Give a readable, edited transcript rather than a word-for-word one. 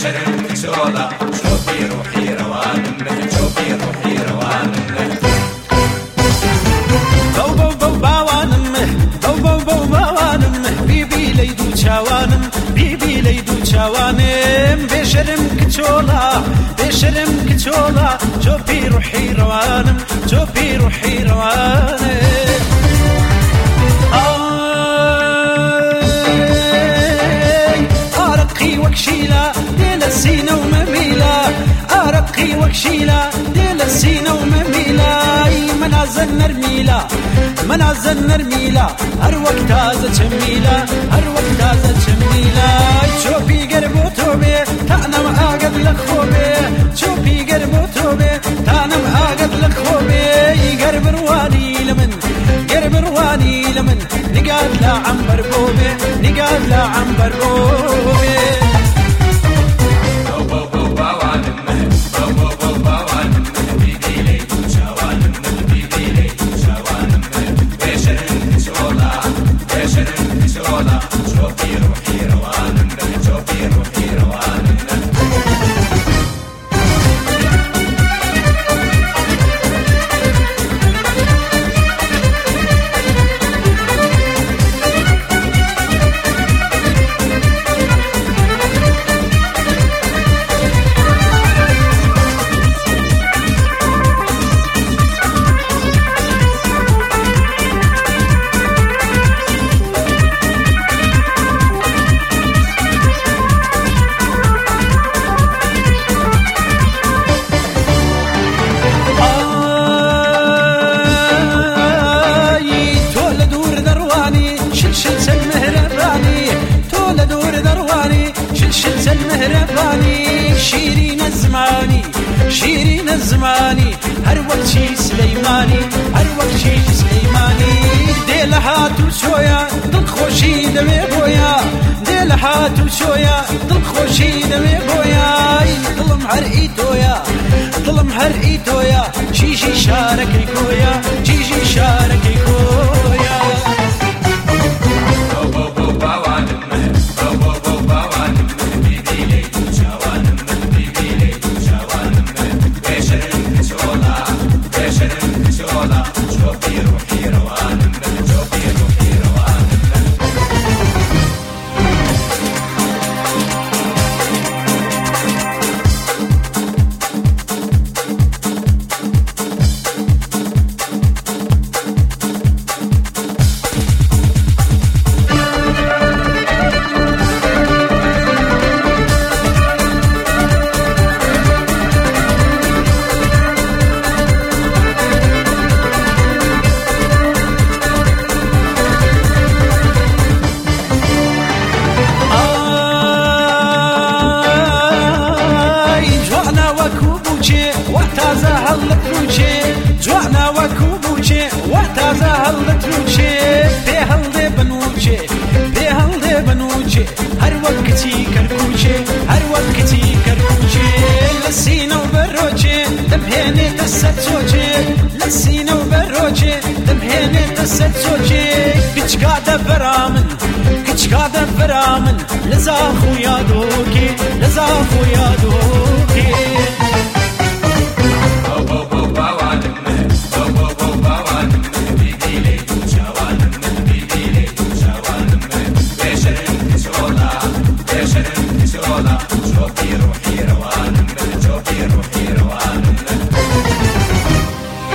بشرم كسولا شوفي روحي روانمه شوفي روحي روانمه بو بو بو باوانمه بو بو بو باوانمه بيبي ليدو شاوانم بيبي ليدو شاوانم بشرم كسولا بشرم كسولا شوفي روحي روانم شوفي روحي روانم وكشيلة ديل السينة ومميلة أرقي وكشيلة ديل السينة ومميلة منازل نرميلة منازل نرميلة هر وقت هذا جميلة هر وقت هذا جميلة شوفي قربو توبي تانا مآقد لخوبي شوفي قربو توبي تانا مآقد لخوبي قرب رواني لمن قرب رواني لمن نقاد لا عنبر بوبي نقاد لا عنبر بوبي المهرباني شيرين الزماني شيرين الزماني هر وقت شي سليماني هر وقت شي سليماني ديل هاتو شويا دل خوشي دمي بويا ديل هاتو شويا دل خوشي دمي بويا ظلم هرئيتويا ظلم هرئيتويا شي شاركي كويا شي شاركي كويا وتازه هالتروشي جوانا وكوبوشي وتازه هالتروشي بهالدي بنوشي بهالدي بنوشي هر وقتي كركوشي هر وقتي كركوشي لسينا وبروشي دمهني تساتوشي لسينا وبروشي دمهني تساتوشي كش قاعدة برامن كش قاعدة برامن لزا خويا دوكي لزا خويا دوكي Beşerim kişi ola,